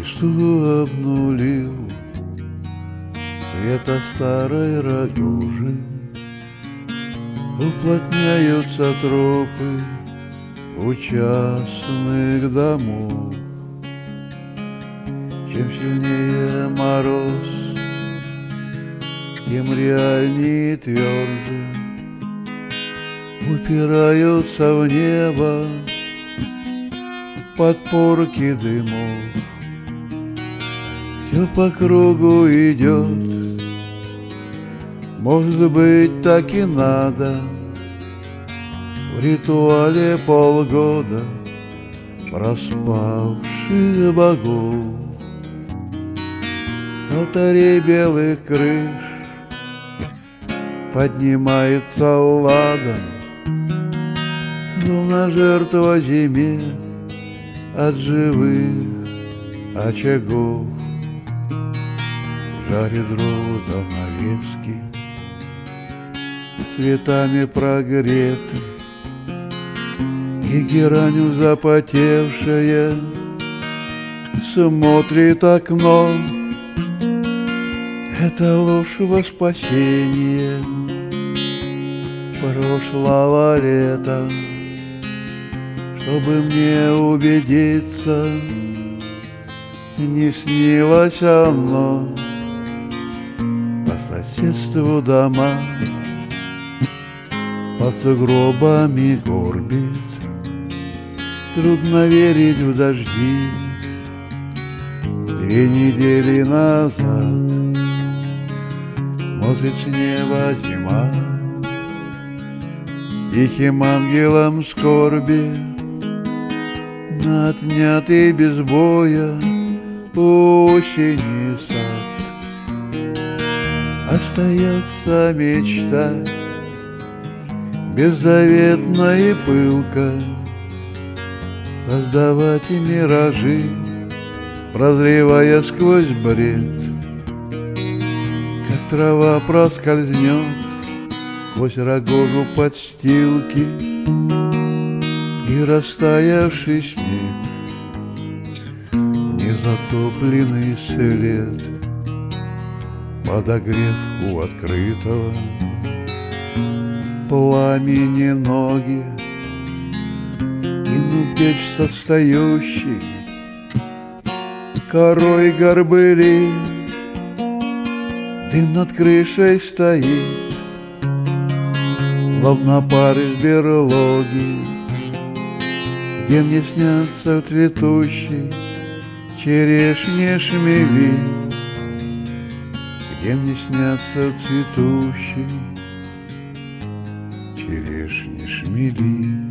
Листву обнулил цвета старой рогожи, уплотняются тропы у частных домов. Чем сильнее мороз, тем реальнее и тверже упираются в небо подпорки дымов. Все по кругу идет, может быть, так и надо. В ритуале полгода проспавших богов. С алтарей белых крыш поднимается ладан, словно жертва зиме от живых очагов. Жарит дрова занавески, цветами прогреты, и геранью запотевшая смотрит окно. Это ложь во спасение прошлого лета, чтобы мне убедиться, не снилось оно. По соседству дома под сугробами горбит, трудно верить в дожди. 2 недели назад смотрит с неба зима, тихим ангелом скорби на отнятый без боя осени сад. Остается мечтать беззаветно и пылко, создавать миражи, прозревая сквозь бред. Как трава проскользнет сквозь рогожу подстилки и растаявший снег, незатопленный след, подогрев у открытого пламени ноги, кинув печь состоящий корой горбыли. Дым над крышей стоит, словно пар из берлоги, где мне снятся цветущие черешни шмели, где мне снятся цветущие черешни шмели.